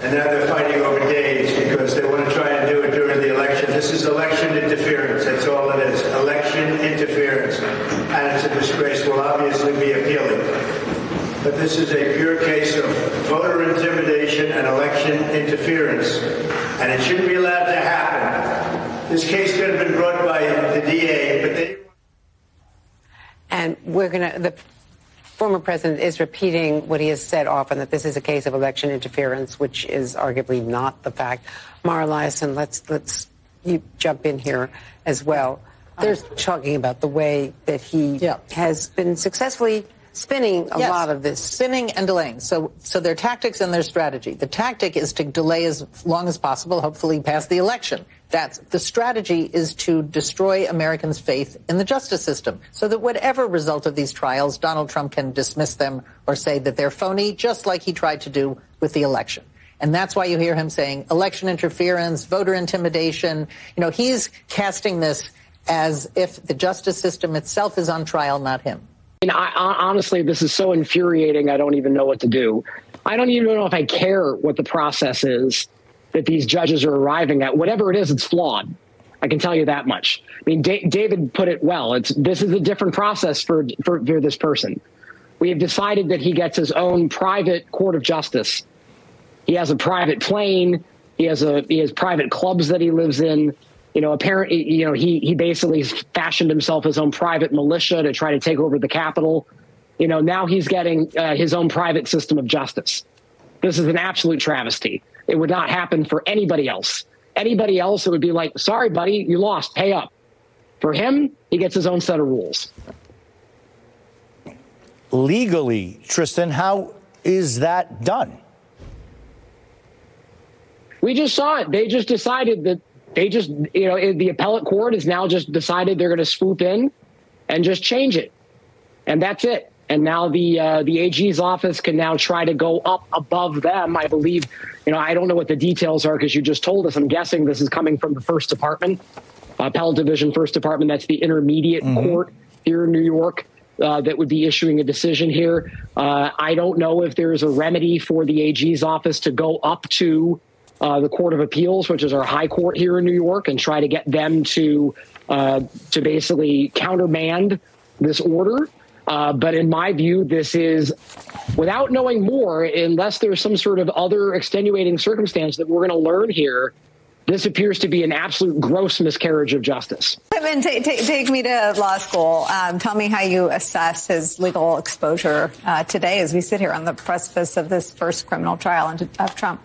And now they're fighting over days because they want to try and do it during the election. This is election interference. That's all it is. Election interference. And it's a disgrace. We'll obviously be appealing. But this is a pure case of voter intimidation and election interference. And it shouldn't be allowed to happen. This case could have been brought by the DA, but they... And the former president is repeating what he has said often, that this is a case of election interference, which is arguably not the fact. Mara Liasson, let's you jump in here as well. They're talking about the way that he has been successfully spinning a lot of this. Spinning and delaying. So their tactics and their strategy. The tactic is to delay as long as possible, hopefully pass the election. The strategy is to destroy Americans' faith in the justice system so that whatever result of these trials, Donald Trump can dismiss them or say that they're phony, just like he tried to do with the election. And that's why you hear him saying election interference, voter intimidation. You know, he's casting this as if the justice system itself is on trial, not him. And honestly, this is so infuriating, I don't even know what to do. I don't even know if I care what the process is that these judges are arriving at. Whatever it is, it's flawed. I can tell you that much. I mean, David put it well. This is a different process for this person. We have decided that he gets his own private court of justice. He has a private plane. He has private clubs that he lives in. You know, apparently, you know, he basically fashioned himself his own private militia to try to take over the Capitol. You know, now he's getting his own private system of justice. This is an absolute travesty. It would not happen for anybody else. Anybody else, it would be like, sorry, buddy, you lost, pay up. For him, he gets his own set of rules. Legally, Tristan, how is that done? We just saw it. They just decided that the appellate court has now just decided they're going to swoop in and just change it. And that's it. And now the AG's office can now try to go up above them. I believe, you know, I don't know what the details are because you just told us. I'm guessing this is coming from the First Department, Appellate Division, First Department. That's the intermediate court here in New York that would be issuing a decision here. I don't know if there's a remedy for the AG's office to go up to the Court of Appeals, which is our high court here in New York, and try to get them to basically countermand this order. But in my view, this is, without knowing more, unless there's some sort of other extenuating circumstance that we're going to learn here, this appears to be an absolute gross miscarriage of justice. Kevin, take me to law school. Tell me how you assess his legal exposure today as we sit here on the precipice of this first criminal trial of Trump.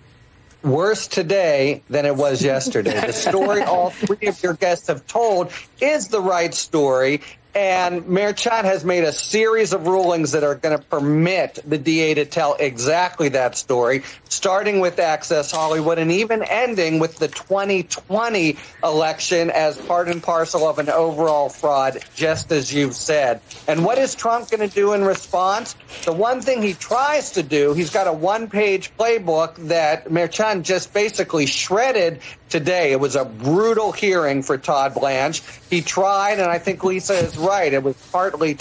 Worse today than it was yesterday. The story all three of your guests have told is the right story. And Mayor Chad has made a series of rulings that are going to permit the DA to tell exactly that story, starting with Access Hollywood and even ending with the 2020 election as part and parcel of an overall fraud, just as you've said. And what is Trump going to do in response? The one thing he tries to do, he's got a one-page playbook that Mayor Chad just basically shredded today. It was a brutal hearing for Todd Blanche. He tried, and I think Lisa is right. It was partly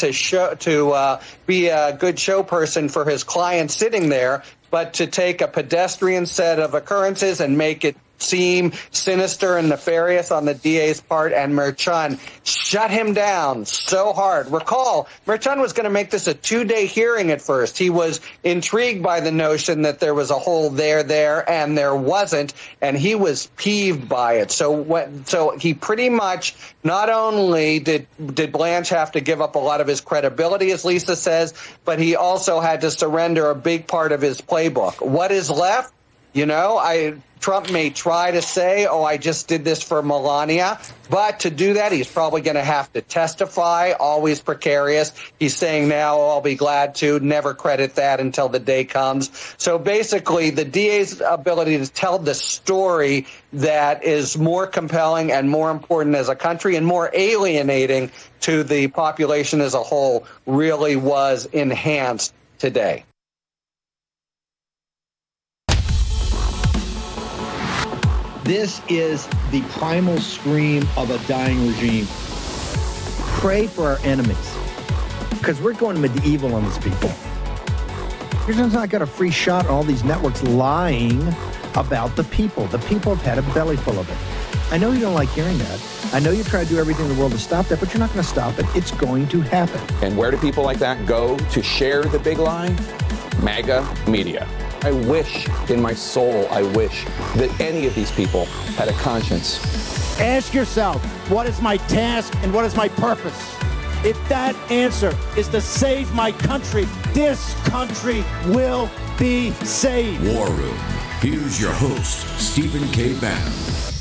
to be a good show person for his client sitting there, but to take a pedestrian set of occurrences and make it seem sinister and nefarious on the DA's part, and Merchan shut him down so hard. Recall, Merchan was going to make this a 2-day hearing at first. He was intrigued by the notion that there was a hole there, and there wasn't, and he was peeved by it. So he pretty much, not only did Blanche have to give up a lot of his credibility, as Lisa says, but he also had to surrender a big part of his playbook. What is left? You know, Trump may try to say, I just did this for Melania. But to do that, he's probably going to have to testify, always precarious. He's saying now, I'll be glad to, never credit that until the day comes. So basically, the DA's ability to tell the story that is more compelling and more important as a country and more alienating to the population as a whole really was enhanced today. This is the primal scream of a dying regime. Pray for our enemies, because we're going medieval on these people. He's not got a free shot on all these networks lying about the people. The people have had a belly full of it. I know you don't like hearing that. I know you try to do everything in the world to stop that, but you're not going to stop it. It's going to happen. And where do people like that go to share the big lie? MAGA media. I wish in my soul, I wish that any of these people had a conscience. Ask yourself, what is my task and what is my purpose? If that answer is to save my country, this country will be saved. War Room. Here's your host, Stephen K. Bannon.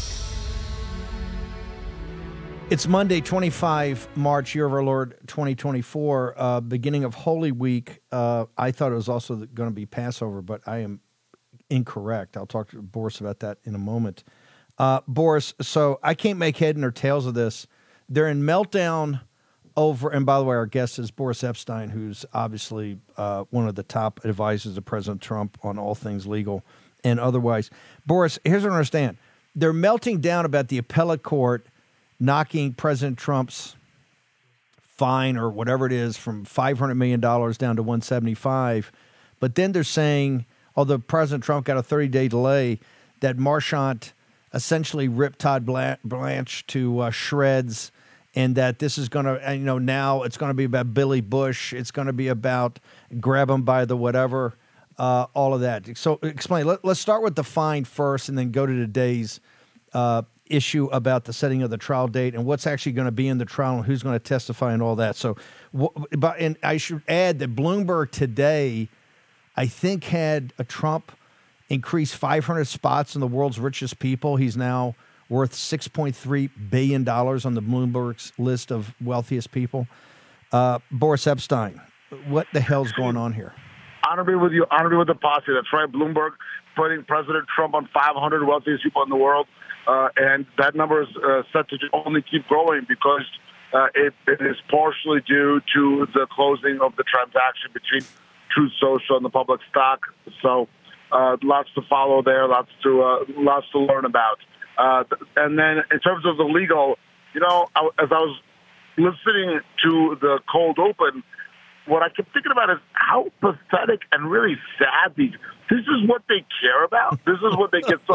It's Monday, 25 March, year of our Lord 2024, beginning of Holy Week. I thought it was also going to be Passover, but I am incorrect. I'll talk to Boris about that in a moment. Boris, so I can't make head nor tails of this. They're in meltdown over, and by the way, our guest is Boris Epshteyn, who's obviously one of the top advisors of President Trump on all things legal and otherwise. Boris, here's what I understand. They're melting down about the appellate court knocking President Trump's fine or whatever it is from $500 million down to $175. But then they're saying, although President Trump got a 30-day delay, that Marchant essentially ripped Todd Blanche to shreds, and that this is going to, now it's going to be about Billy Bush. It's going to be about grab him by the whatever, all of that. So explain. Let's start with the fine first and then go to today's issue about the setting of the trial date and what's actually going to be in the trial and who's going to testify and all that. So, and I should add that Bloomberg today, I think, had a Trump increase 500 spots in the world's richest people. He's now worth $6.3 billion on the Bloomberg's list of wealthiest people. Boris Epshteyn, what the hell's going on here? Honor be with you. Honor be with the posse. That's right. Bloomberg putting President Trump on 500 wealthiest people in the world. And that number is set to only keep growing because it is partially due to the closing of the transaction between Truth Social and the public stock. So lots to follow there, lots to learn about. And then in terms of the legal, as I was listening to the cold open, what I kept thinking about is how pathetic and really sad this is what they care about. This is what they get so.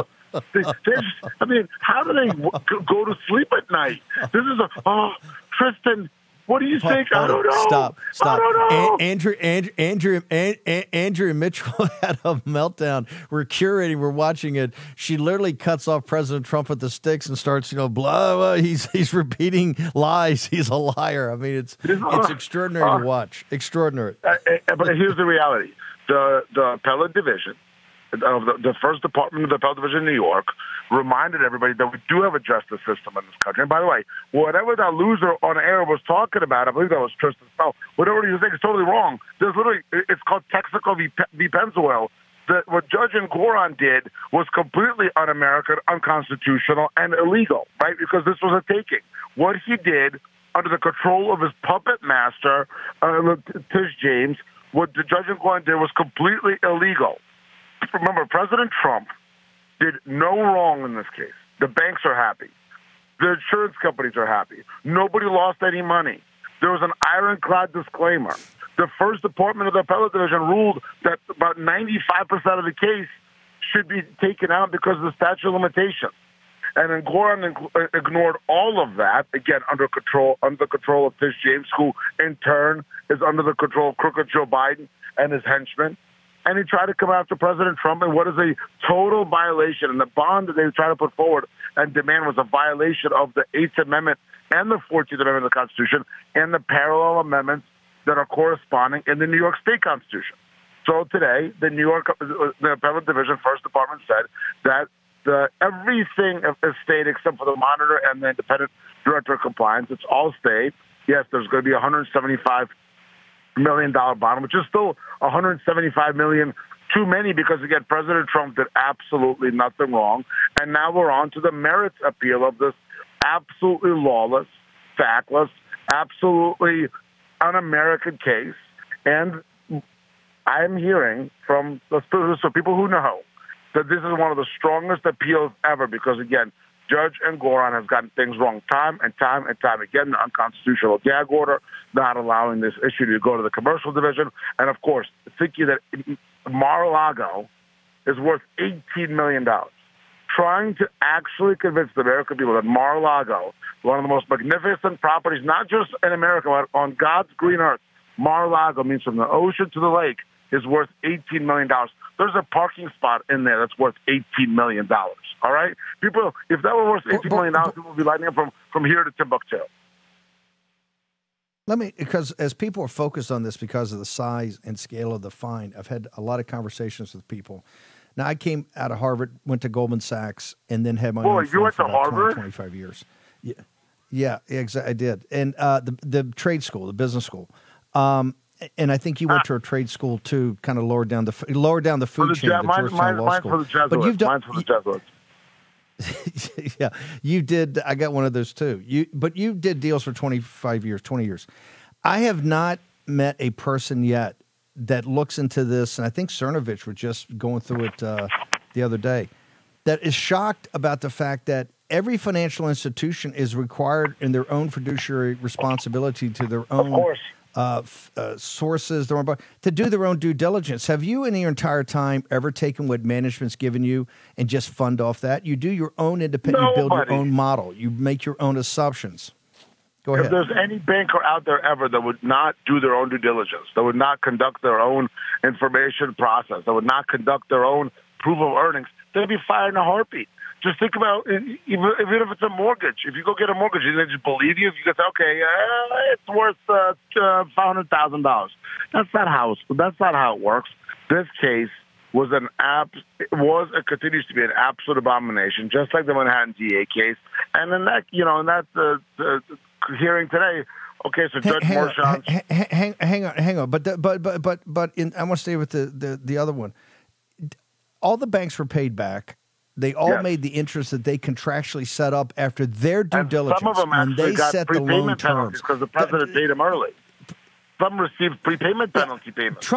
How do they go to sleep at night? This is Tristan, what do you think? I don't know. Stop. I don't know. Andrea Mitchell had a meltdown. We're curating. We're watching it. She literally cuts off President Trump with the sticks and starts, blah, blah. He's repeating lies. He's a liar. I mean, it's extraordinary to watch. Extraordinary. But here's the reality: the appellate division of the First Department of the Appellate Division in New York reminded everybody that we do have a justice system in this country. And by the way, whatever that loser on air was talking about, I believe that was Tristan Snell, whatever he was saying is totally wrong. There's literally, it's called Texaco v. Pennzoil. What Judge Engoron did was completely un-American, unconstitutional, and illegal, right? Because this was a taking. What he did under the control of his puppet master, Tish James, what the Judge Engoron did was completely illegal. Remember, President Trump did no wrong in this case. The banks are happy. The insurance companies are happy. Nobody lost any money. There was an ironclad disclaimer. The First Department of the Appellate Division ruled that about 95% of the case should be taken out because of the statute of limitations. And Engoron ignored all of that, again, under the control of Tish James, who in turn is under the control of crooked Joe Biden and his henchmen. And he tried to come after President Trump in what is a total violation. And the bond that they tried to put forward and demand was a violation of the 8th Amendment and the 14th Amendment of the Constitution and the parallel amendments that are corresponding in the New York State Constitution. So today, the Appellate Division, First Department, said that everything is state except for the monitor and the independent director of compliance. It's all state. Yes, there's going to be $175 million bond, which is still $175 million too many because, again, President Trump did absolutely nothing wrong. And now we're on to the merits appeal of this absolutely lawless, factless, absolutely un-American case. And I'm hearing from people who know that this is one of the strongest appeals ever because, again, Judge Engoron has gotten things wrong time and time and time again. The unconstitutional gag order, not allowing this issue to go to the commercial division, and of course, thinking that Mar-a-Lago is worth $18 million. Trying to actually convince the American people that Mar-a-Lago, one of the most magnificent properties, not just in America, but on God's green earth, Mar-a-Lago means from the ocean to the lake, is worth $18 million. There's a parking spot in there that's worth $18 million. All right? People, if that were worth $18 million, people would be lining up from here to Timbuktu. Because as people are focused on this because of the size and scale of the fine, I've had a lot of conversations with people. Now, I came out of Harvard, went to Goldman Sachs, and then had my own you went for to about Harvard? 25 years. Yeah, exactly. I did. And the trade school, the business school. And I think you went to a trade school too, kind of lower down the food chain. Mine's for the Jesuits. But you've done, mine's for the Jesuits. Yeah, you did. I got one of those too. But you did deals for 20 years. I have not met a person yet that looks into this, and I think Cernovich was just going through it the other day, that is shocked about the fact that every financial institution is required in their own fiduciary responsibility to their own sources, to do their own due diligence. Have you in your entire time ever taken what management's given you and just fund off that? You do your own independent, you build your own model, you make your own assumptions. Go ahead. If there's any banker out there ever that would not do their own due diligence, that would not conduct their own information process, that would not conduct their own proof of earnings, they'd be fired in a heartbeat. Just think about, even if it's a mortgage, if you go get a mortgage and they just believe you, if you can say, okay, it's worth $500,000. That's not how it works. This case was and continues to be an absolute abomination, just like the Manhattan DA case. And then that, the hearing today. Okay, so Judge Marchand. Hang on. But I want to stay with the other one. All the banks were paid back. They all made the interest that they contractually set up after their due diligence. Some of them actually got prepayment penalties because the president paid them early. Some received prepayment penalty payments.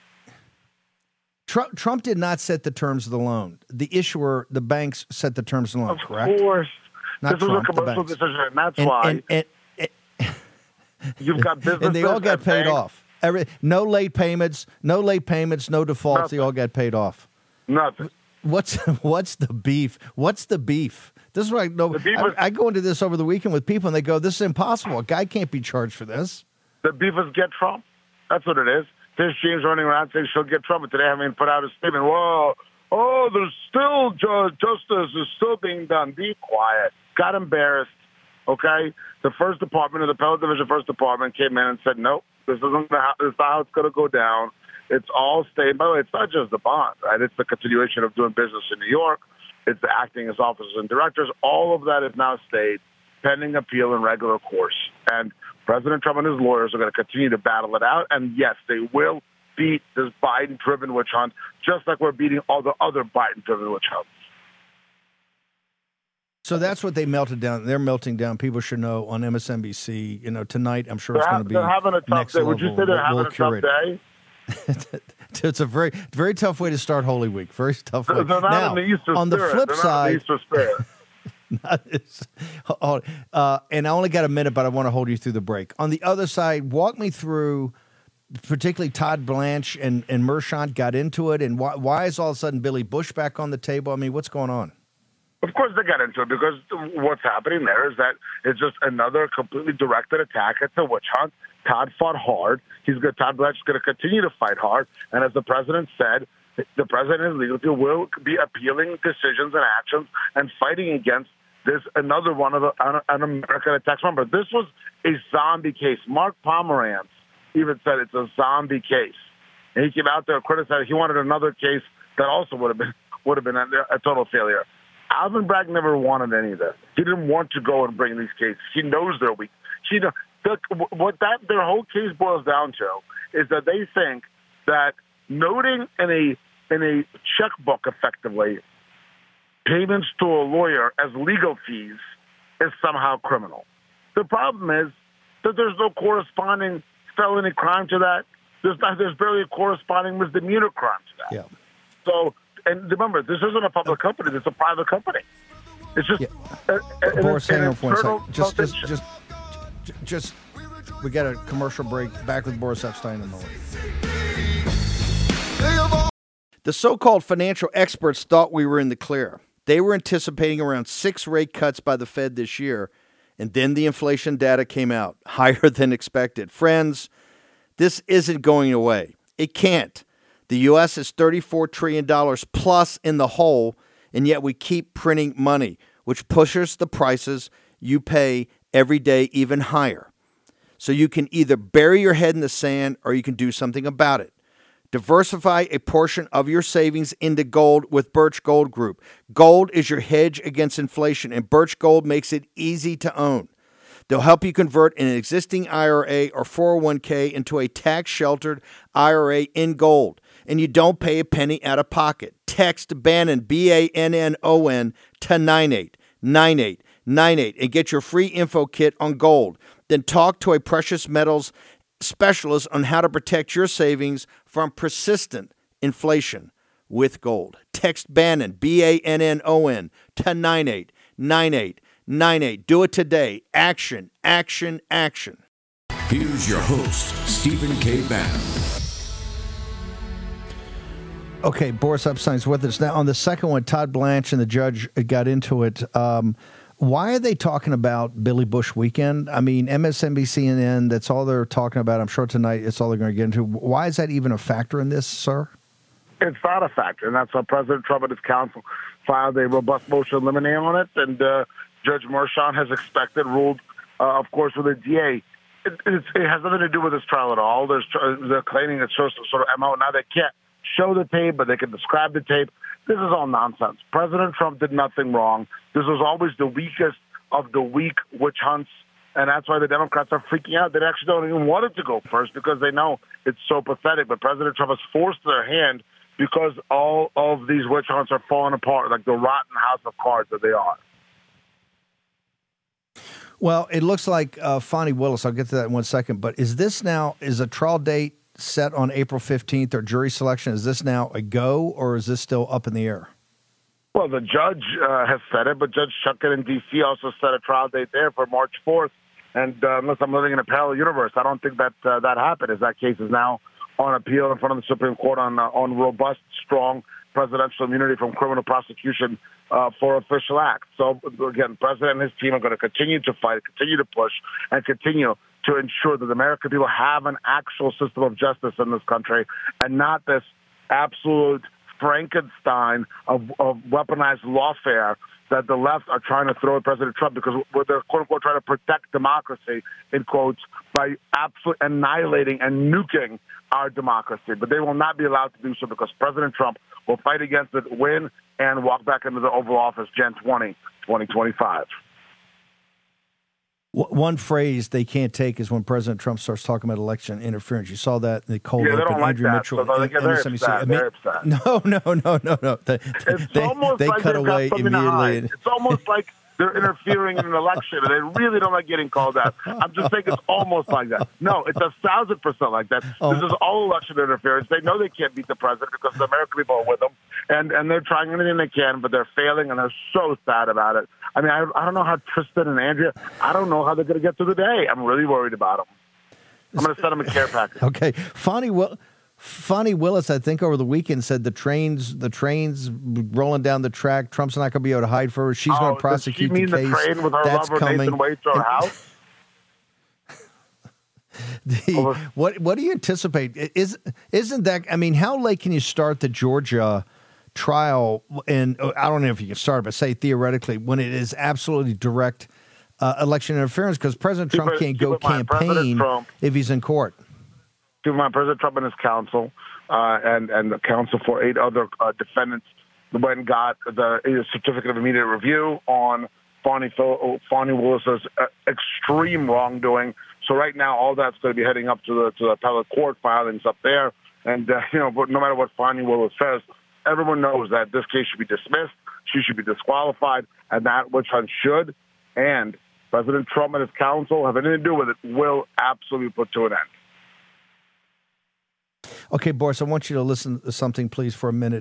Trump did not set the terms of the loan. The issuer, the banks, set the terms of the loan, correct? Of course. Not this Trump, was a commercial decision, and that's why you've got businesses. And they all got paid off. No late payments, no defaults. Nothing. They all got paid off. Nothing. What's the beef? What's the beef? This is what I know. I go into this over the weekend with people, and they go, "This is impossible. A guy can't be charged for this." The beef is get Trump. That's what it is. There's James running around saying she'll get Trump, but today having put out a statement. Whoa, there's still justice is still being done. Be quiet. Got embarrassed. Okay, the first department of the Appellate Division First Department came in and said, "Nope, this isn't how it's going to go down." It's all staying. By the way, it's not just the bond, right? It's the continuation of doing business in New York. It's the acting as officers and directors. All of that is now stayed pending appeal in regular course. And President Trump and his lawyers are going to continue to battle it out. And yes, they will beat this Biden-driven witch hunt, just like we're beating all the other Biden-driven witch hunts. So that's what they melted down. They're melting down. People should know on MSNBC. Tonight, I'm sure it's going to be. They're having a tough next day. level. Would you say they're having a tough day? It's a very, very tough way to start Holy Week. Very tough way. They're not now, in the Easter on the spirit. flip They're side, not in the Easter spirit. And I only got a minute, but I want to hold you through the break. On the other side, walk me through, particularly Todd Blanche and Merchant got into it, and why is all of a sudden Billy Bush back on the table? I mean, what's going on? Of course they got into it because what's happening there is that it's just another completely directed attack at the witch hunt. Todd fought hard. Todd Blanche is going to continue to fight hard. And as the president said, the president and his legal team will be appealing decisions and actions and fighting against this, another one of an American attacks. Remember, this was a zombie case. Mark Pomerantz even said it's a zombie case. And he came out there and criticized. He wanted another case that also would have been a total failure. Alvin Bragg never wanted any of this. He didn't want to go and bring these cases. He knows they're weak. Their whole case boils down to is that they think that noting in a checkbook effectively payments to a lawyer as legal fees is somehow criminal. The problem is that there's no corresponding felony crime to that. There's barely a corresponding misdemeanor crime to that. Yeah. So, and remember, this isn't a public company. It's a private company. It's just Boris, hang on for internal one second. salvation. Just, we got a commercial break. Back with Boris Epstein in a moment. The so-called financial experts thought we were in the clear. They were anticipating around 6 rate cuts by the Fed this year, and then the inflation data came out, higher than expected. Friends, this isn't going away. It can't. The U.S. is $34 trillion plus in the hole, and yet we keep printing money, which pushes the prices you pay every day even higher. So you can either bury your head in the sand or you can do something about it. Diversify a portion of your savings into gold with Birch Gold Group. Gold is your hedge against inflation, and Birch Gold makes it easy to own. They'll help you convert an existing IRA or 401k into a tax-sheltered IRA in gold, and you don't pay a penny out of pocket. Text Bannon, BANNON, to 989898 and get your free info kit on gold. Then talk to a precious metals specialist on how to protect your savings from persistent inflation with gold. Text Bannon, BANNON, to 989898. Do it today. Action, action, action. Here's your host, Stephen K. Bannon. Okay, Boris Epstein's with us. Now, on the second one, Todd Blanche and the judge got into it. Why are they talking about Billy Bush weekend? I mean, MSNBC, CNN, that's all they're talking about. I'm sure tonight it's all they're going to get into. Why is that even a factor in this, sir? It's not a factor, and that's why President Trump and his counsel filed a robust motion to eliminate on it, and Judge Merchan has ruled, of course, with the DA. It has nothing to do with this trial at all. They're claiming it's sort of MO. Now they can't show the tape, but they can describe the tape. This is all nonsense. President Trump did nothing wrong. This was always the weakest of the weak witch hunts, and that's why the Democrats are freaking out. They actually don't even want it to go first because they know it's so pathetic. But President Trump has forced their hand because all of these witch hunts are falling apart like the rotten house of cards that they are. Well, it looks like Fani Willis, I'll get to that in 1 second, but is a trial date set on April 15th or jury selection? Is this now a go or is this still up in the air? Well, the judge has said it, but Judge Chutkan in D.C. also set a trial date there for March 4th. And unless I'm living in a parallel universe, I don't think that happened, as that case is now on appeal in front of the Supreme Court on robust, strong presidential immunity from criminal prosecution for official acts. So, again, the president and his team are going to continue to fight, continue to push, and continue to ensure that the American people have an actual system of justice in this country and not this absolute Frankenstein of weaponized lawfare that the left are trying to throw at President Trump because they're, quote-unquote, trying to protect democracy, in quotes, by absolutely annihilating and nuking our democracy. But they will not be allowed to do so because President Trump will fight against it, win, and walk back into the Oval Office Jan 20, 2025. One phrase they can't take is when President Trump starts talking about election interference. You saw that in the cold open. They don't like Andrew that. Mitchell. So they're upset. No. It's almost they like cut they've away got something to hide. immediately. It's almost like they're interfering in an election, and they really don't like getting called out. I'm just saying it's almost like that. No, it's 1,000% like that. This is all election interference. They know they can't beat the president because the American people are with them, and they're trying anything they can, but they're failing, and they're so sad about it. I mean, I don't know how Tristan and Andrea, I don't know how they're going to get through the day. I'm really worried about them. I'm going to send them a care package. Okay. Fani Willis, I think, over the weekend said the trains rolling down the track. Trump's not going to be able to hide for her. She's going to prosecute the case. You mean the train with her That's lover coming. Nathan Wade to her house? What do you anticipate? Isn't that? I mean, how late can you start the Georgia trial? And I don't know if you can start, but say theoretically, when it is absolutely direct election interference, because President Trump can't go campaign if he's in court. Keep in mind, President Trump and his counsel and the counsel for 8 other defendants went and got the certificate of immediate review on Fani Willis's extreme wrongdoing. So right now, all that's going to be heading up to the appellate court filings up there. And, but no matter what Fani Willis says, everyone knows that this case should be dismissed. She should be disqualified, and that witch hunt should. And President Trump and his counsel have anything to do with it will absolutely put to an end. Okay, Boris, I want you to listen to something, please, for a minute.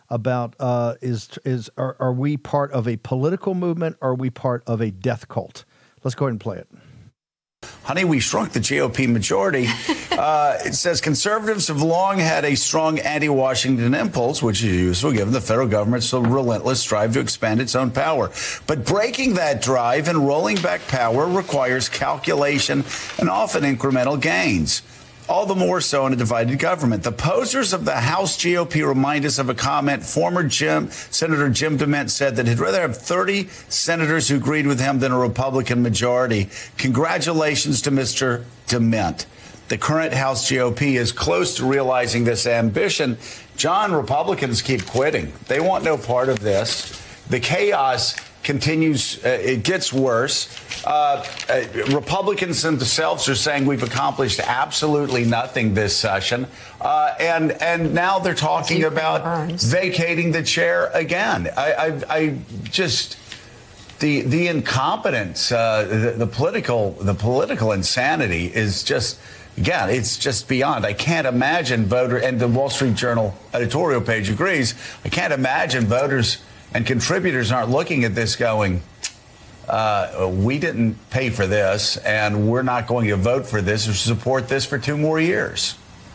about are we part of a political movement or are we part of a death cult? Let's go ahead and play it. Honey, we shrunk the GOP majority. It says conservatives have long had a strong anti-Washington impulse, which is useful given the federal government's relentless drive to expand its own power. But breaking that drive and rolling back power requires calculation and often incremental gains. All the more so in a divided government. The posers of the House GOP remind us of a comment former Senator Jim DeMint said that he'd rather have 30 senators who agreed with him than a Republican majority. Congratulations to Mr. DeMint. The current House GOP is close to realizing this ambition. John, Republicans keep quitting. They want no part of this. The chaos continues. It gets worse. Republicans themselves are saying we've accomplished absolutely nothing this session. And now they're talking about vacating the chair again. I just the incompetence, the political insanity is just, again, it's just beyond. I can't imagine and the Wall Street Journal editorial page agrees, I can't imagine voters and contributors aren't looking at this going, we didn't pay for this, and we're not going to vote for this or support this for 2 more years.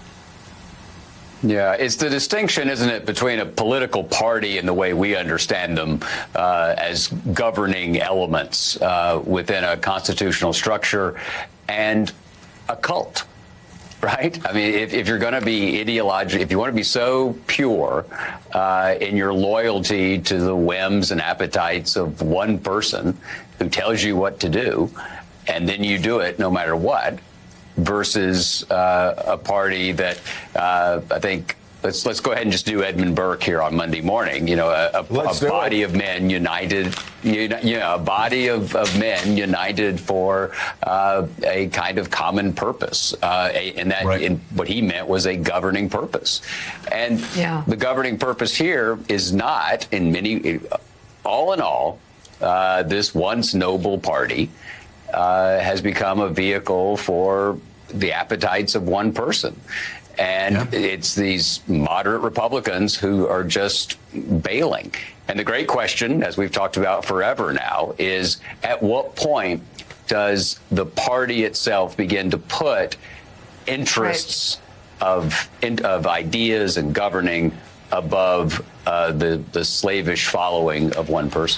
Yeah, it's the distinction, isn't it, between a political party and the way we understand them as governing elements within a constitutional structure and a cult. Right? I mean, if you're going to be ideological, if you want to be so pure in your loyalty to the whims and appetites of one person who tells you what to do, and then you do it no matter what, versus a party that I think. Let's go ahead and just do Edmund Burke here on Monday morning. You know, a body of men united. A body of men united for a kind of common purpose, and that what he meant was a governing purpose. And the governing purpose here is not, all in all, this once noble party has become a vehicle for the appetites of one person. And it's these moderate Republicans who are just bailing. And the great question, as we've talked about forever now, is at what point does the party itself begin to put interests of ideas and governing above the slavish following of one person?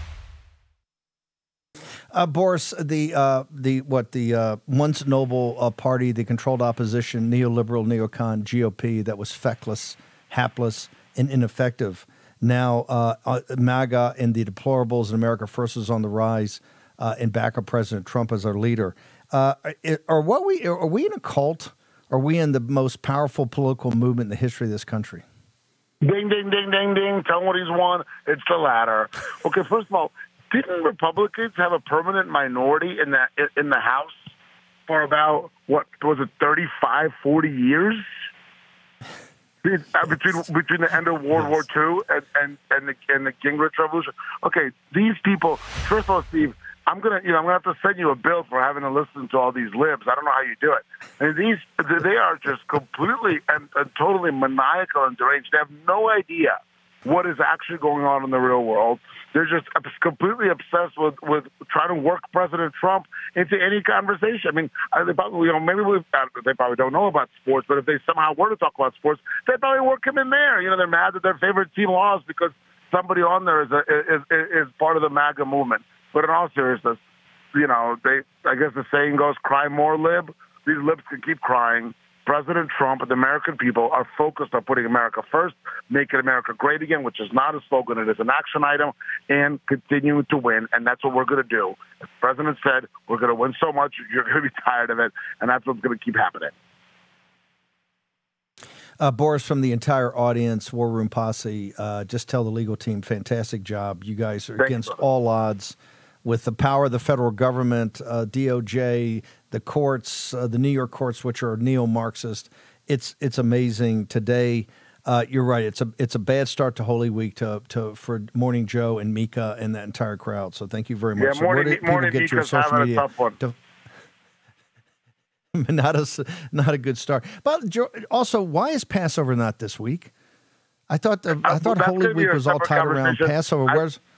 Boris, the once noble party, the controlled opposition, neoliberal, neocon GOP that was feckless, hapless, and ineffective. Now, MAGA and the deplorables in America First is on the rise, and back of President Trump as our leader. Are we in a cult? Are we in the most powerful political movement in the history of this country? Ding, ding, ding, ding, ding. Tell him what he's won. It's the latter. Okay, first of all, didn't Republicans have a permanent minority in the House for about, what was it, 35, 40 years? Between the end of World War II and the Gingrich Revolution. Okay, these people. First of all, Steve, I'm gonna have to send you a bill for having to listen to all these libs. I don't know how you do it. I mean, they are just completely and totally maniacal and deranged. They have no idea what is actually going on in the real world. They're just completely obsessed with trying to work President Trump into any conversation. I mean, they probably, they probably don't know about sports, but if they somehow were to talk about sports, they'd probably work him in there. You know, they're mad that their favorite team lost because somebody on there is part of the MAGA movement. But in all seriousness, I guess the saying goes, cry more, lib. These libs can keep crying. President Trump and the American people are focused on putting America first, making America great again, which is not a slogan, it is an action item, and continuing to win. And that's what we're going to do. The president said, we're going to win so much, you're going to be tired of it. And that's what's going to keep happening. Boris, from the entire audience, War Room Posse, just tell the legal team, fantastic job. You guys are against all odds with the power of the federal government, DOJ, the courts, the New York courts, which are neo-Marxist. It's amazing. Today, you're right. It's a bad start to Holy Week for Morning Joe and Mika and that entire crowd. So thank you very much. Yeah, Morning Mika's having a tough one. Not a good start. But also, why is Passover not this week? I thought Holy Week was all tied around Passover.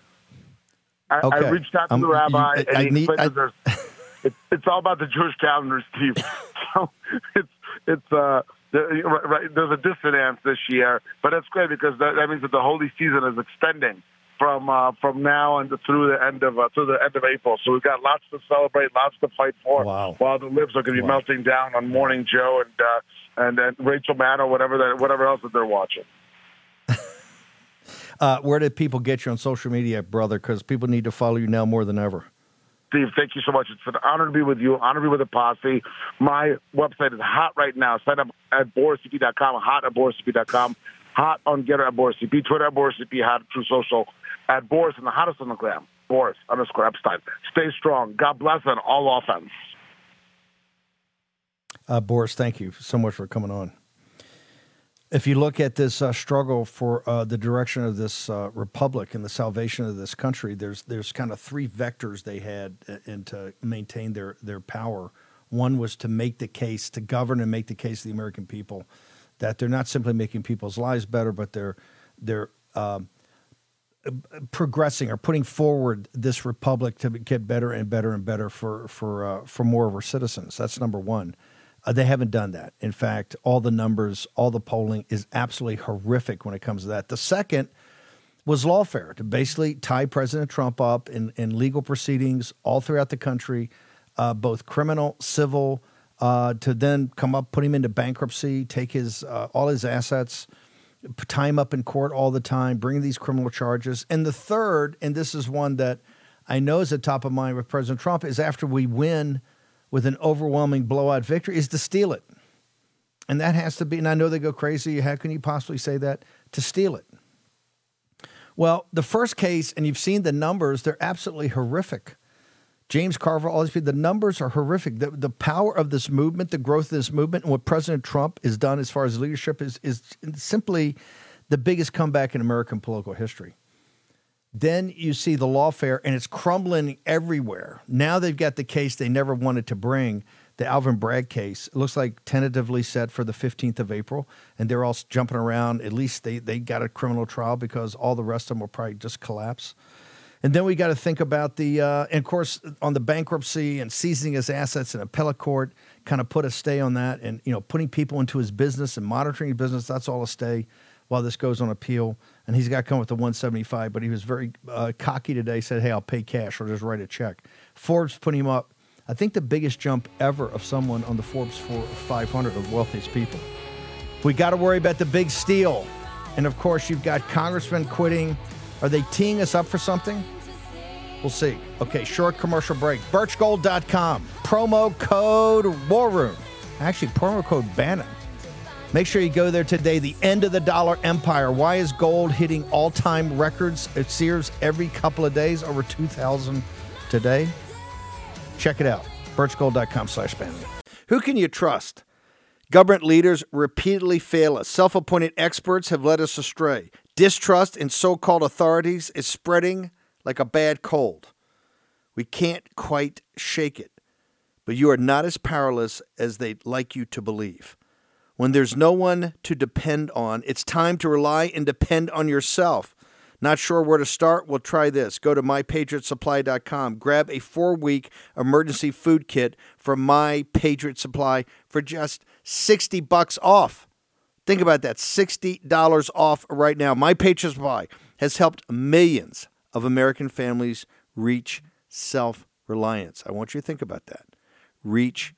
I reached out to the rabbi, and he explained that it's all about the Jewish calendar, Steve. So there's a dissonance this year, but that's great because that means that the holy season is extending from now and through the end of April. So we've got lots to celebrate, lots to fight for. Wow. While the libs are going to be melting down on Morning Joe and Rachel Maddow, whatever else that they're watching. Where did people get you on social media, brother? Because people need to follow you now more than ever. Steve, thank you so much. It's an honor to be with you, honor to be with the posse. My website is hot right now. Sign up at BorisCP.com, hot at BorisCP.com, hot on Getter at BorisCP, Twitter at BorisCP, hot at True Social at Boris, and the hottest on the gram, Boris_Epstein. Stay strong. God bless and all offense. Boris, thank you so much for coming on. If you look at this struggle for the direction of this republic and the salvation of this country, there's kind of three vectors they had and to maintain their power. One was to make the case, to govern and make the case to the American people that they're not simply making people's lives better, but they're progressing or putting forward this republic to get better and better and better for more of our citizens. That's number one. They haven't done that. In fact, all the numbers, all the polling is absolutely horrific when it comes to that. The second was lawfare, to basically tie President Trump up in legal proceedings all throughout the country, both criminal, civil, to then come up, put him into bankruptcy, take his all his assets, tie him up in court all the time, bring these criminal charges. And the third, and this is one that I know is at top of mind with President Trump, is after we win with an overwhelming blowout victory, is to steal it. And that has to be, and I know they go crazy, how can you possibly say that? To steal it. Well, the first case, and you've seen the numbers, they're absolutely horrific. James Carville, all these people, the numbers are horrific. The power of this movement, the growth of this movement, and what President Trump has done as far as leadership is simply the biggest comeback in American political history. Then you see the lawfare, and it's crumbling everywhere. Now they've got the case they never wanted to bring, the Alvin Bragg case. It looks like tentatively set for the 15th of April, and they're all jumping around. At least they got a criminal trial because all the rest of them will probably just collapse. And then we got to think about and of course, on the bankruptcy and seizing his assets in appellate court, kind of put a stay on that, and putting people into his business and monitoring his business. That's all a stay while this goes on appeal. And he's got to come with the 175, but he was very cocky today, said, hey, I'll pay cash or just write a check. Forbes put him up, I think the biggest jump ever of someone on the Forbes 500 of wealthiest people. We got to worry about the big steal. And, of course, you've got congressmen quitting. Are they teeing us up for something? We'll see. Okay, short commercial break. Birchgold.com. Promo code War Room. Actually, promo code Bannon. Make sure you go there today. The end of the dollar empire. Why is gold hitting all-time records at Sears every couple of days, over 2,000 today? Check it out. Birchgold.com/Bannon. Who can you trust? Government leaders repeatedly fail us. Self-appointed experts have led us astray. Distrust in so-called authorities is spreading like a bad cold. We can't quite shake it, but you are not as powerless as they'd like you to believe. When there's no one to depend on, it's time to rely and depend on yourself. Not sure where to start? Well, try this. Go to MyPatriotSupply.com. Grab a 4-week emergency food kit from My Patriot Supply for just $60 off. Think about that, $60 off right now. My Patriot Supply has helped millions of American families reach self-reliance. I want you to think about that. Reach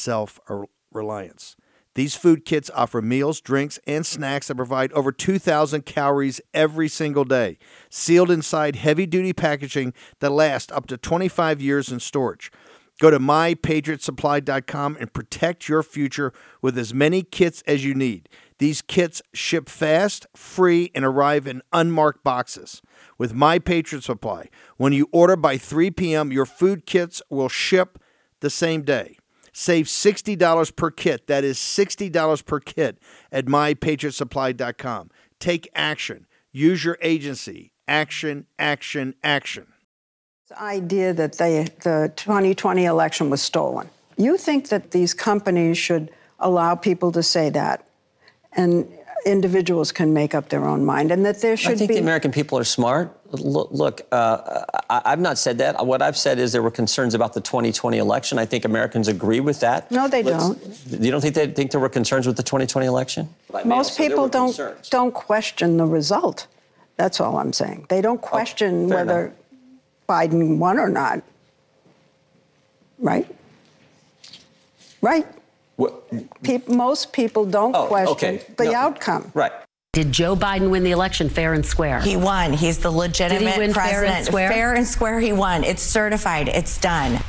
self-reliance. These food kits offer meals, drinks, and snacks that provide over 2,000 calories every single day, sealed inside heavy-duty packaging that lasts up to 25 years in storage. Go to MyPatriotSupply.com and protect your future with as many kits as you need. These kits ship fast, free, and arrive in unmarked boxes. With My Patriot Supply, when you order by 3 p.m., your food kits will ship the same day. Save $60 per kit. That is $60 per kit at MyPatriotSupply.com. Take action. Use your agency. Action, action, action. The idea that the 2020 election was stolen. You think that these companies should allow people to say that? And individuals can make up their own mind, and that there should be. I think the American people are smart. Look, I've not said that. What I've said is there were concerns about the 2020 election. I think Americans agree with that. No, they don't. You don't think they think there were concerns with the 2020 election? Most people don't question the result. That's all I'm saying. They don't question whether Biden won or not. Right? Right. Most people don't question the outcome. Right. Did Joe Biden win the election fair and square? He won. He's the legitimate Did he win president. fair and square? Fair and square, he won. It's certified. It's done.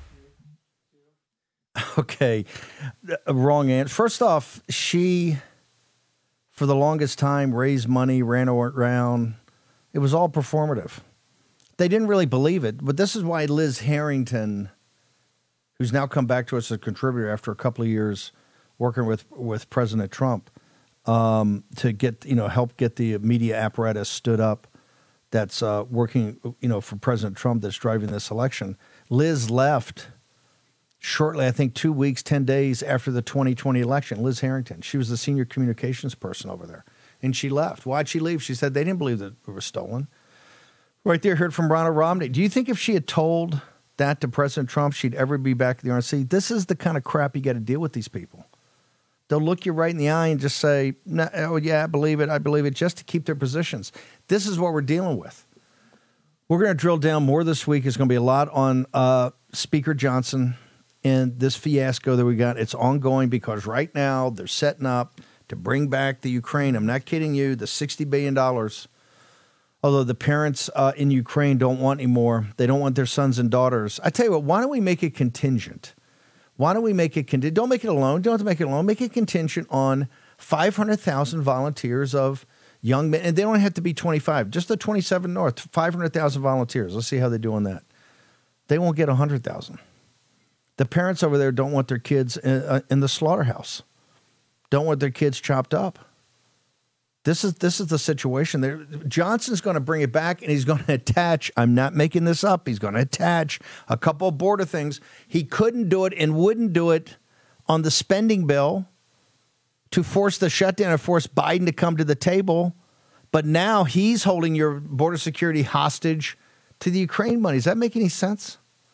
Okay. Wrong answer. First off, she, for the longest time, raised money, ran around. It was all performative. They didn't really believe it. But this is why Liz Harrington, who's now come back to us as a contributor after a couple of years working with President Trump, to get, help get the media apparatus stood up that's working, for President Trump that's driving this election. Liz left shortly, I think 2 weeks, 10 days after the 2020 election. Liz Harrington, she was the senior communications person over there, and she left. Why'd she leave? She said they didn't believe that it was stolen. Right there, heard from Ronald Romney. Do you think if she had told that to President Trump, she'd ever be back at the RNC? This is the kind of crap you got to deal with these people. They'll look you right in the eye and just say, no, oh, yeah, I believe it, just to keep their positions. This is what we're dealing with. We're going to drill down more this week. There's going to be a lot on Speaker Johnson and this fiasco that we got. It's ongoing because right now they're setting up to bring back the Ukraine. I'm not kidding you, the $60 billion. Although the parents in Ukraine don't want any more. They don't want their sons and daughters. I tell you what, why don't we make it contingent? Why don't we make it contingent? Don't make it alone. Don't have to make it alone. Make it contingent on 500,000 volunteers of young men. And they don't have to be 25. Just the 27 North, 500,000 volunteers. Let's see how they do on that. They won't get 100,000. The parents over there don't want their kids in the slaughterhouse. Don't want their kids chopped up. This is the situation there. Johnson's going to bring it back, and he's going to attach. I'm not making this up. He's going to attach a couple of border things. He couldn't do it and wouldn't do it on the spending bill to force the shutdown and force Biden to come to the table. But now he's holding your border security hostage to the Ukraine money. Does that make any sense?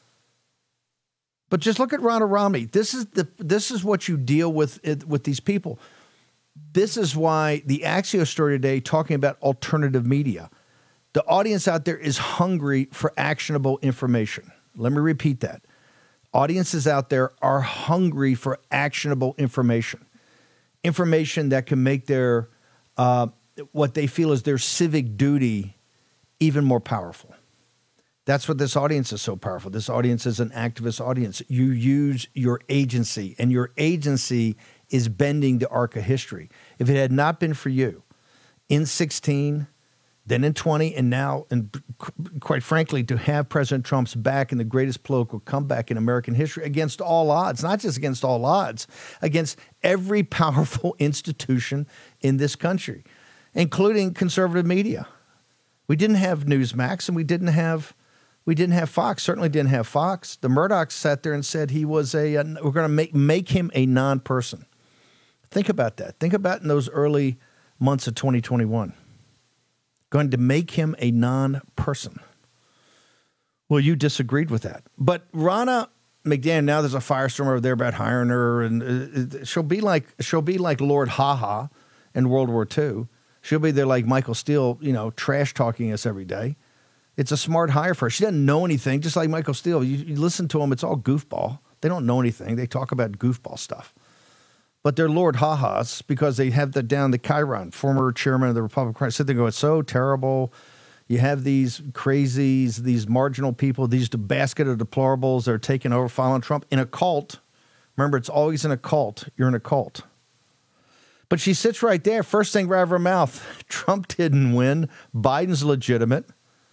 But just look at Ronald Romney. This is what you deal with these people. This is why the Axios story today talking about alternative media. The audience out there is hungry for actionable information. Let me repeat that. Audiences out there are hungry for actionable information. Information that can make their what they feel is their civic duty even more powerful. That's what this audience is so powerful. This audience is an activist audience. You use your agency, and your agency is bending the arc of history. If it had not been for you in 16, then in 20, and now, and quite frankly, to have President Trump's back in the greatest political comeback in American history against all odds, not just against all odds, against every powerful institution in this country, including conservative media. We didn't have Newsmax, and we didn't have Fox. Certainly didn't have Fox. The Murdochs sat there and said he was we're going to make him a non-person. Think about that. Think about in those early months of 2021. Going to make him a non-person. Well, you disagreed with that. But Ronna McDaniel, now there's a firestorm over there about hiring her, and she'll be like Lord Haha in World War II. She'll be there like Michael Steele, trash talking us every day. It's a smart hire for her. She doesn't know anything, just like Michael Steele. You listen to them, it's all goofball. They don't know anything. They talk about goofball stuff. But they're Lord Ha-Has because they have the Chiron, former chairman of the Republican Party. Sit there going, it's so terrible. You have these crazies, these marginal people, these basket of deplorables that are taking over following Trump in a cult. Remember, it's always in a cult. You're in a cult. But she sits right there. First thing right out of her mouth, Trump didn't win. Biden's legitimate.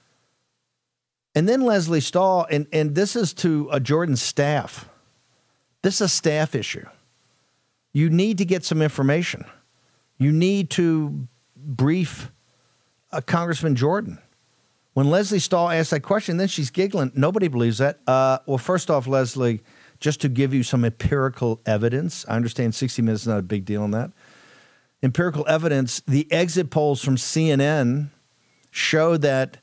And then Leslie Stahl, and this is to Jordan's staff. This is a staff issue. You need to get some information. You need to brief Congressman Jordan. When Leslie Stahl asked that question, then she's giggling. Nobody believes that. Well, first off, Leslie, just to give you some empirical evidence, I understand 60 Minutes is not a big deal on that. empirical evidence, the exit polls from CNN show that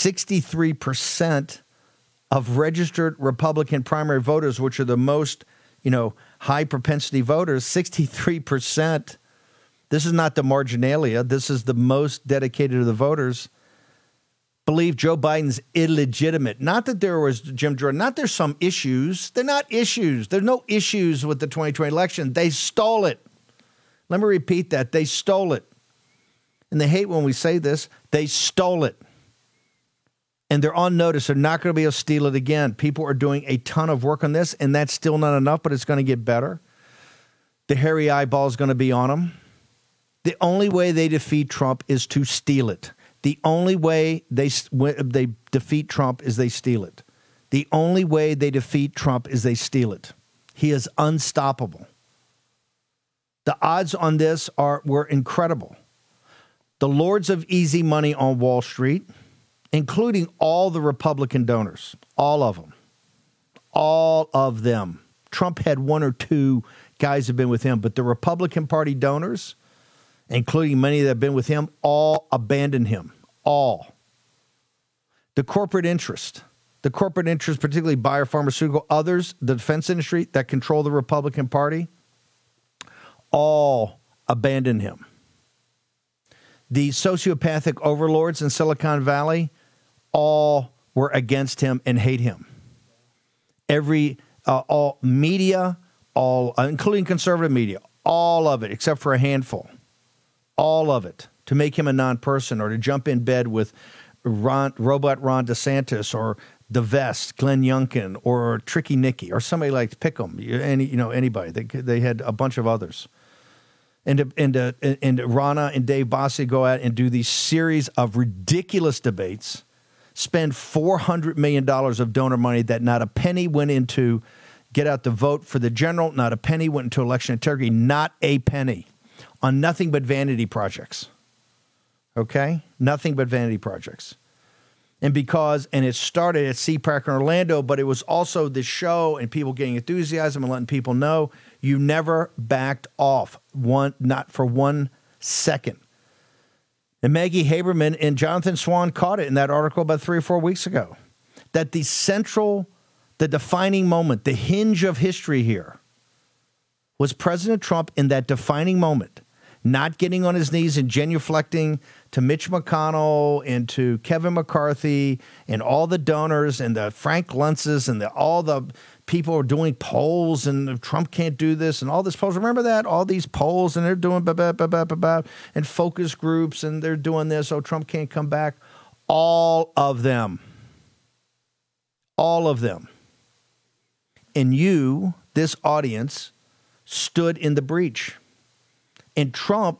63% of registered Republican primary voters, which are the most, high propensity voters, 63%. This is not the marginalia. This is the most dedicated of the voters. Believe Joe Biden's illegitimate. Not that there was, Jim Jordan, not there's some issues. They're not issues. There's no issues with the 2020 election. They stole it. Let me repeat that. They stole it. And they hate when we say this. They stole it. And they're on notice. They're not going to be able to steal it again. People are doing a ton of work on this, and that's still not enough, but it's going to get better. The hairy eyeball is going to be on them. The only way they defeat Trump is to steal it. The only way they defeat Trump is they steal it. The only way they defeat Trump is they steal it. He is unstoppable. The odds on this were incredible. The lords of easy money on Wall Street, including all the Republican donors, all of them. Trump had one or two guys who have been with him, but the Republican Party donors, including many that have been with him, all abandoned him. All. The corporate interest, particularly biopharmaceutical, others, the defense industry that control the Republican Party, all abandoned him. The sociopathic overlords in Silicon Valley all were against him and hate him. All media, including conservative media, all of it, except for a handful, all of it, to make him a non-person or to jump in bed with robot Ron DeSantis or The Vest, Glenn Youngkin, or Tricky Nicky, or somebody like Pick'em, anybody. They had a bunch of others. And Rana and Dave Bossie go out and do these series of ridiculous debates, spend $400 million of donor money that not a penny went into get out the vote for the general, not a penny went into election integrity, not a penny, on nothing but vanity projects. Okay? Nothing but vanity projects. And it started at CPAC in Orlando, but it was also the show and people getting enthusiasm and letting people know you never backed off, not for 1 second. And Maggie Haberman and Jonathan Swan caught it in that article about 3 or 4 weeks ago, that the defining moment, the hinge of history here was President Trump in that defining moment, not getting on his knees and genuflecting to Mitch McConnell and to Kevin McCarthy and all the donors and the Frank Luntzes and all the people are doing polls and Trump can't do this and all this polls. Remember that? All these polls and they're doing and focus groups and they're doing this. Oh, Trump can't come back. All of them. All of them. And you, this audience, stood in the breach. And Trump,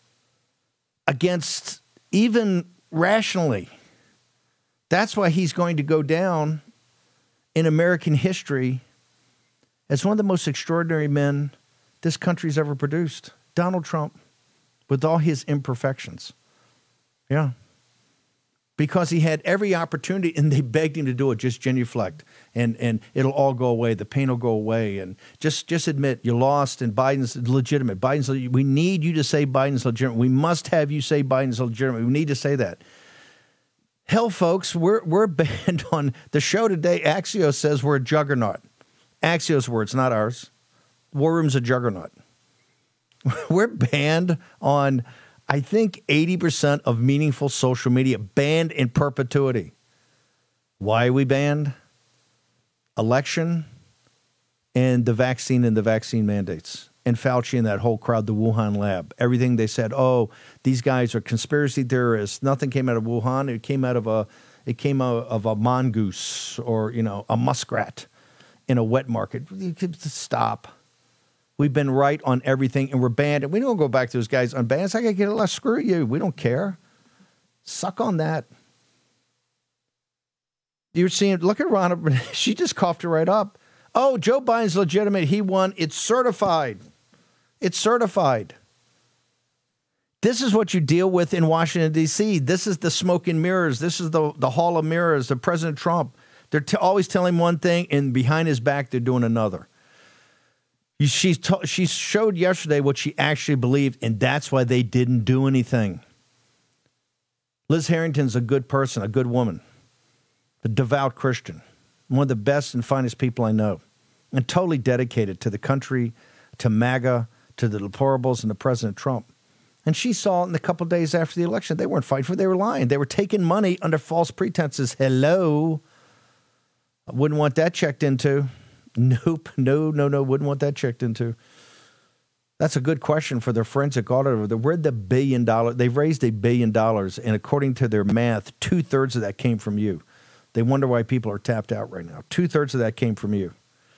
against even rationally, that's why he's going to go down in American history as one of the most extraordinary men this country's ever produced. Donald Trump, with all his imperfections. Yeah. Because he had every opportunity and they begged him to do it, just genuflect and it'll all go away. The pain will go away. And just admit you lost and Biden's legitimate. We need you to say Biden's legitimate. We must have you say Biden's legitimate. We need to say that. Hell, folks, we're banned on the show today. Axios says we're a juggernaut. Axios words, not ours. War Room's a juggernaut. We're banned on, I think, 80% of meaningful social media, banned in perpetuity. Why are we banned? Election and the vaccine mandates. And Fauci and that whole crowd, the Wuhan lab, everything they said, oh, these guys are conspiracy theorists. Nothing came out of Wuhan. It came out of a mongoose or, a muskrat in a wet market. You could stop. We've been right on everything and we're banned. And we don't go back to those guys unbanned. It's like, screw you. We don't care. Suck on that. You're seeing, look at Ronna. She just coughed it right up. Oh, Joe Biden's legitimate. He won. It's certified. It's certified. This is what you deal with in Washington, D.C. This is the smoke and mirrors. This is the hall of mirrors of President Trump. They're always telling one thing, and behind his back, they're doing another. She showed yesterday what she actually believed, and that's why they didn't do anything. Liz Harrington's a good person, a good woman, a devout Christian, one of the best and finest people I know, and totally dedicated to the country, to MAGA, to the deplorables, and to President Trump. And she saw in the couple of days after the election, they weren't fighting for it, they were lying. They were taking money under false pretenses. Hello. I wouldn't want that checked into. Nope. No. Wouldn't want that checked into. That's a good question for their forensic auditor. Where'd the $1 billion? They've raised $1 billion, and according to their math, 2/3 of that came from you. They wonder why people are tapped out right now. 2/3 of that came from you.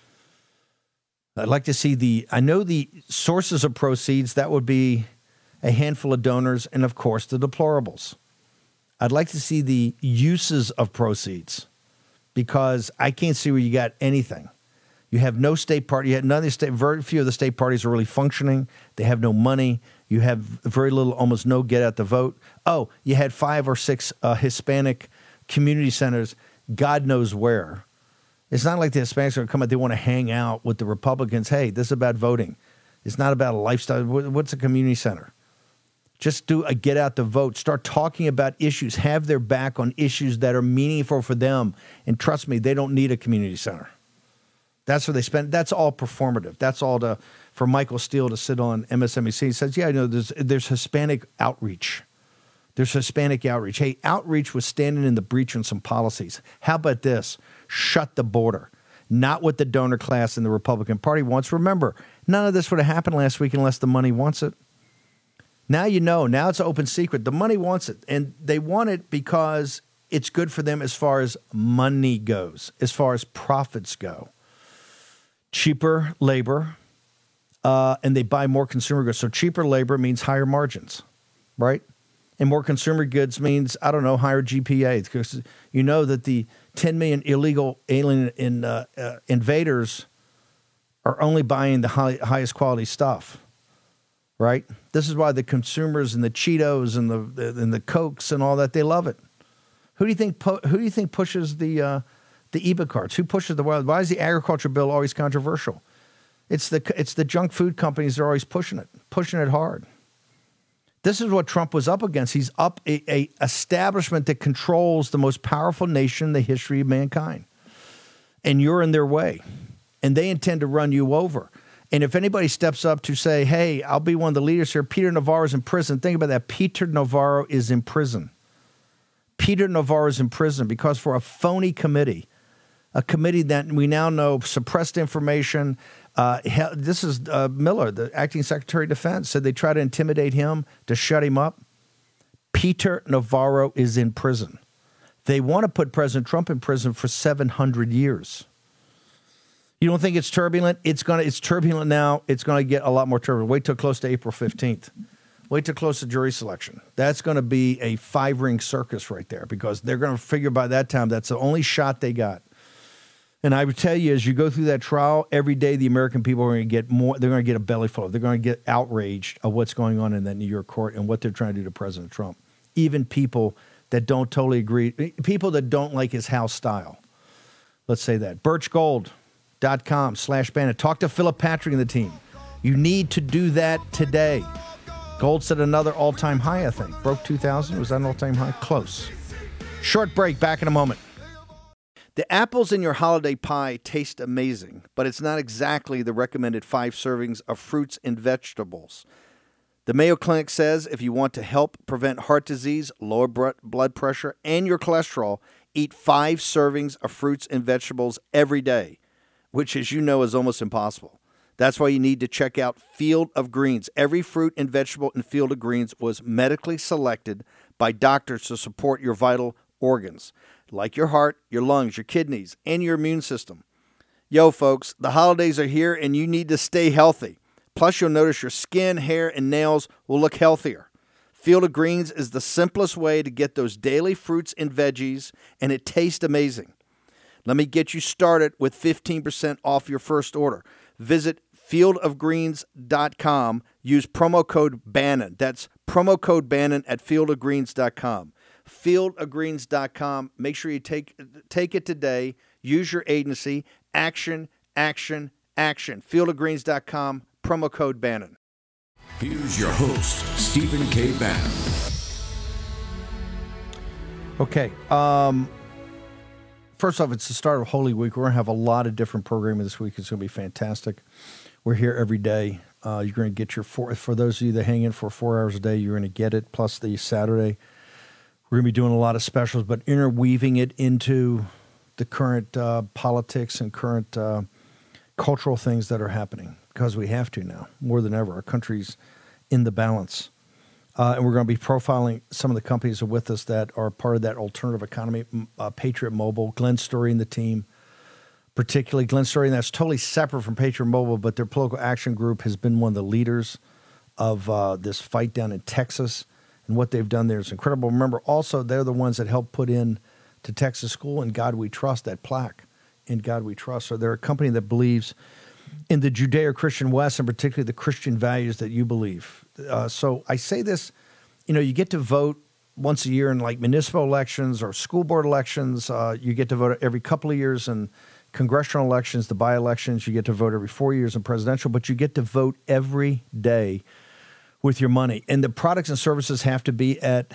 I'd like to see I know the sources of proceeds. That would be a handful of donors, and of course the deplorables. I'd like to see the uses of proceeds, because I can't see where you got anything. You have no state party. You had none of the state. Very few of the state parties are really functioning. They have no money. You have very little, almost no get out the vote. Oh, you had 5 or 6 Hispanic community centers, God knows where. It's not like the Hispanics are going to come out. They want to hang out with the Republicans. Hey, this is about voting. It's not about a lifestyle. What's a community center? Just do a get out the vote. Start talking about issues. Have their back on issues that are meaningful for them. And trust me, they don't need a community center. That's where they spend. That's all performative. That's all for Michael Steele to sit on MSNBC. He says, yeah, I know there's Hispanic outreach. There's Hispanic outreach. Hey, outreach was standing in the breach on some policies. How about this? Shut the border. Not what the donor class in the Republican Party wants. Remember, none of this would have happened last week unless the money wants it. Now you know. Now it's an open secret. The money wants it. And they want it because it's good for them as far as money goes, as far as profits go. Cheaper labor, and they buy more consumer goods. So cheaper labor means higher margins, right? And more consumer goods means, I don't know, higher GPA. Because you know that the 10 million illegal alien invaders are only buying the highest quality stuff, right? This is why the consumers and the Cheetos and the Cokes and all that, they love it. Who do you think pushes the EBIT cards? Who pushes the wild? Why is the agriculture bill always controversial? It's the junk food companies that are always pushing it hard. This is what Trump was up against. He's up a establishment that controls the most powerful nation in the history of mankind. And you're in their way. And they intend to run you over. And if anybody steps up to say, hey, I'll be one of the leaders here, Peter Navarro's in prison. Think about that. Peter Navarro is in prison. Peter Navarro is in prison because for a phony committee, a committee that we now know suppressed information. This is Miller, the acting Secretary of Defense, said they try to intimidate him to shut him up. Peter Navarro is in prison. They want to put President Trump in prison for 700 years. You don't think it's turbulent? It's turbulent now. It's going to get a lot more turbulent. Wait till close to April 15th. Wait till close to jury selection. That's going to be a 5-ring circus right there because they're going to figure by that time that's the only shot they got. And I would tell you, as you go through that trial, every day the American people are going to get more. They're going to get a belly full. They're going to get outraged of what's going on in that New York court and what they're trying to do to President Trump. Even people that don't totally agree, people that don't like his house style. Let's say that. Birchgold.com/Bannon. Talk to Philip Patrick and the team. You need to do that today. Gold set another all-time high, I think. Broke 2,000. Was that an all-time high? Close. Short break. Back in a moment. The apples in your holiday pie taste amazing, but it's not exactly the recommended 5 servings of fruits and vegetables. The Mayo Clinic says if you want to help prevent heart disease, lower blood pressure, and your cholesterol, eat 5 servings of fruits and vegetables every day, which, as you know, is almost impossible. That's why you need to check out Field of Greens. Every fruit and vegetable in Field of Greens was medically selected by doctors to support your vital organs, like your heart, your lungs, your kidneys, and your immune system. Yo, folks, the holidays are here and you need to stay healthy. Plus, you'll notice your skin, hair, and nails will look healthier. Field of Greens is the simplest way to get those daily fruits and veggies, and it tastes amazing. Let me get you started with 15% off your first order. Visit fieldofgreens.com. Use promo code Bannon. That's promo code Bannon at fieldofgreens.com. Fieldofgreens.com. Make sure you take it today. Use your agency. Action, action, action. Fieldofgreens.com, promo code Bannon. Here's your host, Stephen K. Bannon. Okay. First off, it's the start of Holy Week. We're going to have a lot of different programming this week. It's going to be fantastic. We're here every day. You're going to get your for those of you that hang in for 4 hours a day, you're going to get it, plus the Saturday. We're going to be doing a lot of specials, but interweaving it into the current politics and current cultural things that are happening, because we have to now, more than ever. Our country's in the balance. And we're going to be profiling some of the companies that are with us that are part of that alternative economy, Patriot Mobile, Glenn Story and the team, particularly Glenn Story, and that's totally separate from Patriot Mobile, but their political action group has been one of the leaders of this fight down in Texas, and what they've done there is incredible. Remember, also, they're the ones that helped put in to Texas School, In God We Trust, that plaque, In God We Trust. So they're a company that believes in the Judeo-Christian West, and particularly the Christian values that you believe. So I say this, you get to vote once a year in like municipal elections or school board elections. You get to vote every couple of years in congressional elections, the by-elections. You get to vote every 4 years in presidential, but you get to vote every day with your money. And the products and services have to be at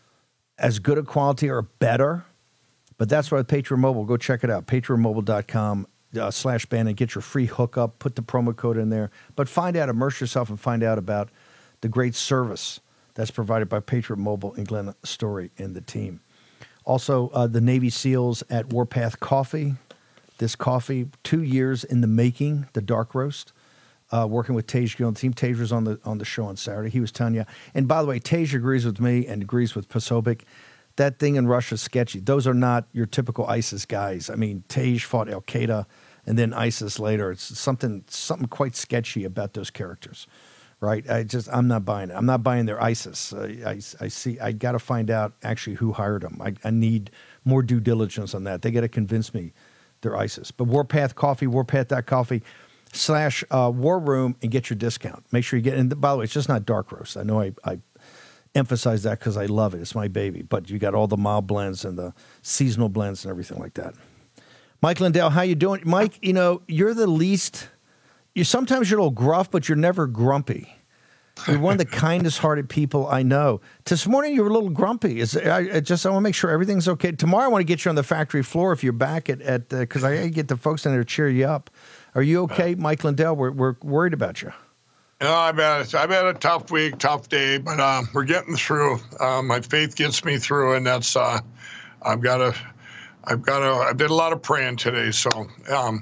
as good a quality or better. But that's why with Patriot Mobile, go check it out, patriotmobile.com. /Bannon, get your free hookup, put the promo code in there, but find out, immerse yourself and find out about the great service that's provided by Patriot Mobile and Glenn Story and the team. Also, the Navy SEALs at Warpath Coffee. This coffee, 2 years in the making, the dark roast, working with Tej Gill and the team. Tej was on the show on Saturday. He was telling you, and by the way, Tej agrees with me and agrees with Posobiec. That thing in Russia is sketchy. Those are not your typical ISIS guys. I mean, Tej fought Al-Qaeda and then ISIS later. It's something quite sketchy about those characters, right? I'm not buying it. I'm not buying their ISIS. I got to find out actually who hired them. I need more due diligence on that. They got to convince me they're ISIS. But Warpath Coffee, warpath.coffee /War Room, and get your discount. Make sure you get, and by the way, it's just not dark roast. I know I emphasize that because I love it. It's my baby. But you got all the mild blends and the seasonal blends and everything like that. Mike Lindell, how you doing? Mike, you're the least, sometimes you're a little gruff, but you're never grumpy. You're one of the kindest-hearted people I know. This morning you were a little grumpy. I want to make sure everything's okay. Tomorrow I want to get you on the factory floor if you're back at because I get the folks in there to cheer you up. Are you okay, Mike Lindell? We're worried about you. I've had a tough week, tough day, but we're getting through. My faith gets me through, and that's I did a lot of praying today, so a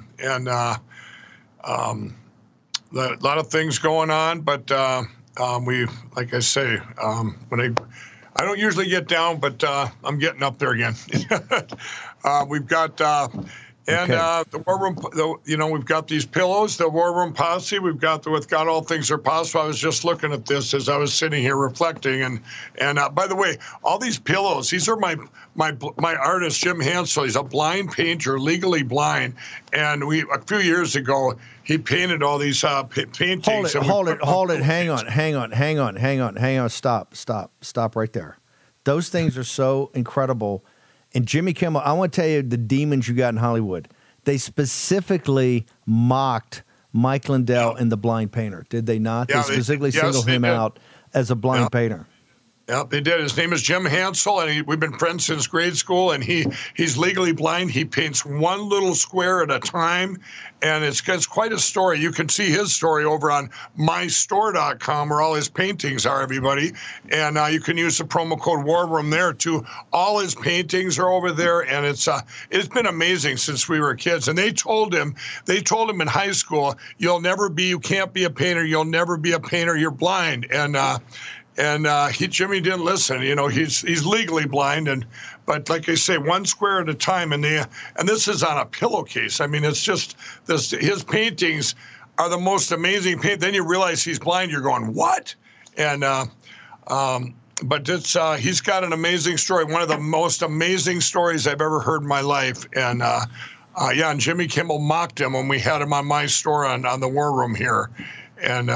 lot of things going on, but like I say, when I don't usually get down, but I'm getting up there again. We've got. The War Room, we've got these pillows, the War Room Posse. We've got with God All Things Are Possible. I was just looking at this as I was sitting here reflecting. And by the way, all these pillows, these are my artist, Jim Hansel. He's a blind painter, legally blind. And a few years ago, he painted all these paintings. Hold it. Hang on. Stop right there. Those things are so incredible. And Jimmy Kimmel, I want to tell you the demons you got in Hollywood. They specifically mocked Mike Lindell and the blind painter, did they not? They specifically singled him out as a blind painter. Yeah, they did. His name is Jim Hansel, and we've been friends since grade school, and he's legally blind. He paints one little square at a time, and it's quite a story. You can see his story over on mystore.com where all his paintings are, everybody. And you can use the promo code War Room there, too. All his paintings are over there, and it's been amazing since we were kids. And they told him in high school, you can't be a painter, you'll never be a painter, you're blind. And Jimmy didn't listen. He's legally blind, but like I say, one square at a time. And this is on a pillowcase. I mean, it's just this. His paintings are the most amazing paint. Then you realize he's blind. You're going, what? And but he's got an amazing story. One of the most amazing stories I've ever heard in my life. And and Jimmy Kimmel mocked him when we had him on my store on the War Room here. But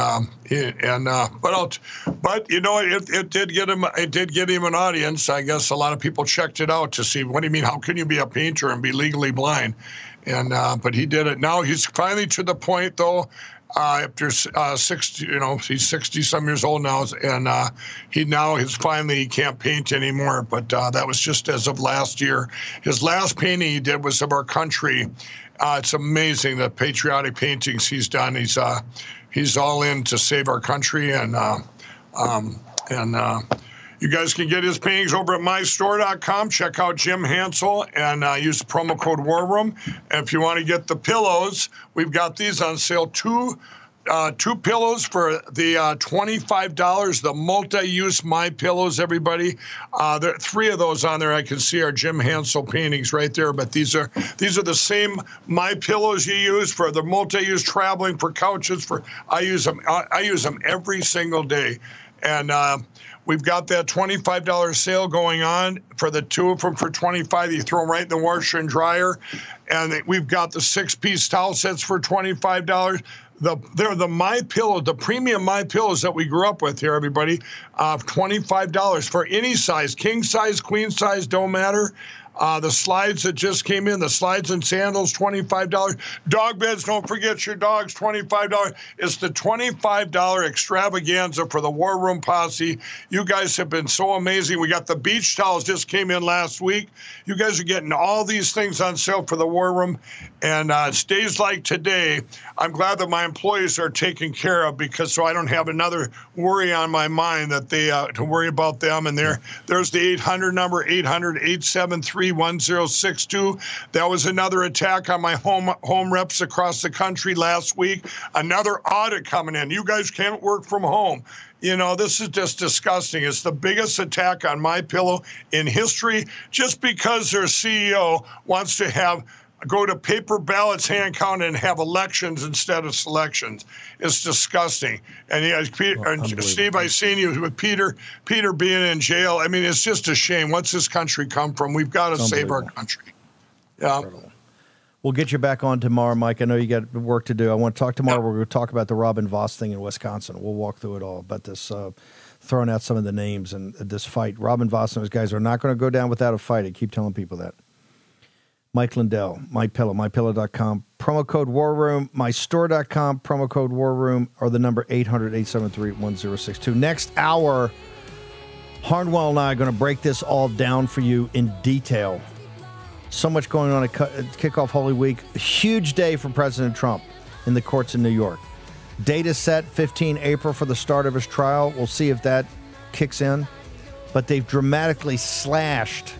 it did get him an audience. I guess a lot of people checked it out to see, what do you mean, how can you be a painter and be legally blind? And but he did it. Now he's finally to the point, though. After 60, he's 60 some years old now, and he can't paint anymore. But that was just as of last year. His last painting he did was of our country. It's amazing the patriotic paintings he's done. He's all in to save our country, and you guys can get his paintings over at mystore.com. Check out Jim Hansel and use the promo code War Room. And if you want to get the pillows, we've got these on sale. Two pillows for the $25. The multi-use My Pillows, everybody. There are 3 of those on there. I can see our Jim Hansel paintings right there. But these are the same My Pillows you use for the multi-use traveling, for couches. I use them every single day. And we've got that $25 sale going on for the 2 of them for $25. You throw them right in the washer and dryer. And we've got the 6-piece towel sets for $25. They're the My Pillow, the premium My Pillows that we grew up with here, everybody. $25 for any size, king size, queen size, don't matter. The slides that just came in, the slides and sandals, $25. Dog beds, don't forget your dogs, $25. It's the $25 extravaganza for the War Room Posse. You guys have been so amazing. We got the beach towels just came in last week. You guys are getting all these things on sale for the War Room. And days like today, I'm glad that my employees are taken care of, because so I don't have another worry on my mind that they to worry about them. And there's the 800 number, 800-873-1062. That was another attack on my home reps across the country last week. Another audit coming in. You guys can't work from home. This is just disgusting. It's the biggest attack on My Pillow in history, just because their CEO wants to go to paper ballots, hand counted, and have elections instead of selections. It's disgusting. And Steve, I seen you with Peter being in jail. I mean, it's just a shame. What's this country come from? We've got to save our country. Yeah. We'll get you back on tomorrow, Mike. I know you got work to do. I want to talk tomorrow. We're going to talk about the Robin Voss thing in Wisconsin. We'll walk through it all about this, throwing out some of the names and this fight. Robin Voss and those guys are not going to go down without a fight. I keep telling people that. Mike Lindell, MyPillow, MyPillow.com, promo code War Room, MyStore.com, promo code War Room, or the number 800-873-1062. Next hour, Harnwell and I are going to break this all down for you in detail. So much going on at kickoff Holy Week. A huge day for President Trump in the courts in New York. Date is set, 15 April for the start of his trial. We'll see if that kicks in. But they've dramatically slashed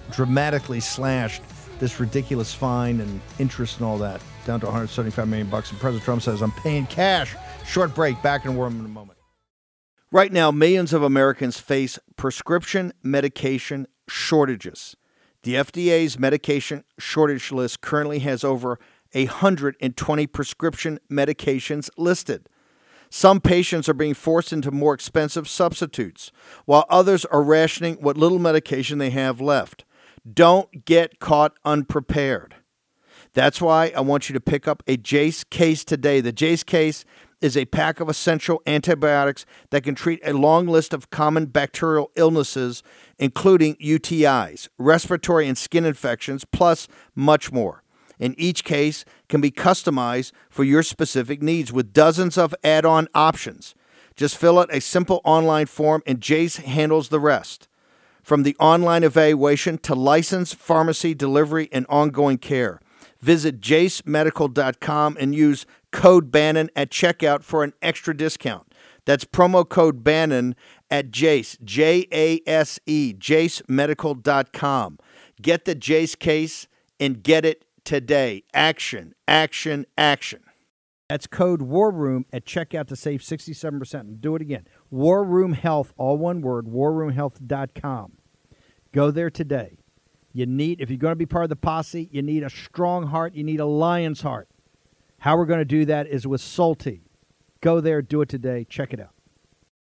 this ridiculous fine and interest and all that down to $175 million. And President Trump says, I'm paying cash. Short break. Back in War Room in a moment. Right now, millions of Americans face prescription medication shortages. The FDA's medication shortage list currently has over 120 prescription medications listed. Some patients are being forced into more expensive substitutes, while others are rationing what little medication they have left. Don't get caught unprepared. That's why I want you to pick up a Jace case today. The Jace case is a pack of essential antibiotics that can treat a long list of common bacterial illnesses, including UTIs, respiratory and skin infections, plus much more. And each case can be customized for your specific needs with dozens of add-on options. Just fill out a simple online form and Jace handles the rest. From the online evaluation to licensed pharmacy delivery and ongoing care. Visit jacemedical.com and use code Bannon at checkout for an extra discount. That's promo code Bannon at Jace, J-A-S-E, jacemedical.com. Get the Jace case and get it today. Action, action, action. That's code War Room at checkout to save 67%. And do it again. War Room Health, all one word, warroomhealth.com. Go there today. If you're going to be part of the posse, you need a strong heart. You need a lion's heart. How we're going to do that is with Solti. Go there, do it today. Check it out.